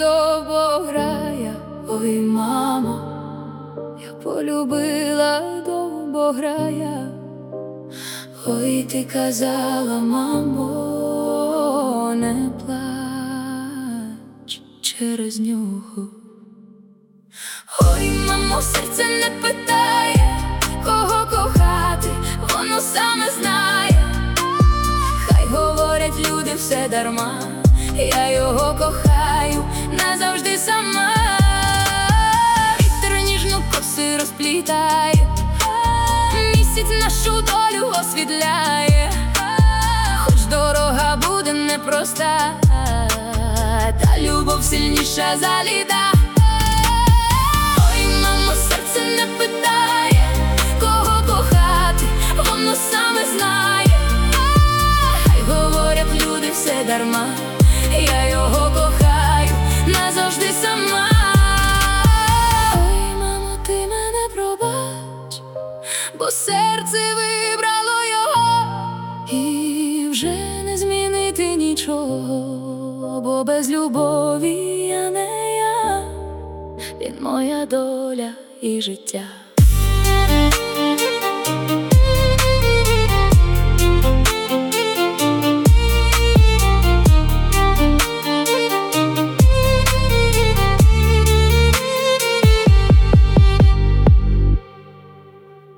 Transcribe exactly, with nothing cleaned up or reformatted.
довбограя. Ой, мамо, я полюбила довбограя. Ой, ти казала, мамо, не плач через нього. Ой, мамо, серце не питає, кого кохати, воно саме знає. Хай говорять люди все дарма, я його кохаю назавжди сама. Вітер ніжно коси розплітає, місяць нашу долю освітляє. Хоч дорога буде непроста, та любов сильніша за літа. Ой, мамо, серце не питає, кого кохати, воно саме знає. Хай говорять люди все дарма, я його кохаю назавжди сама. Ой, мамо, ти мене пробач, бо серце вибрало його, і вже не змінити нічого, бо без любові я не я, він моя доля і життя.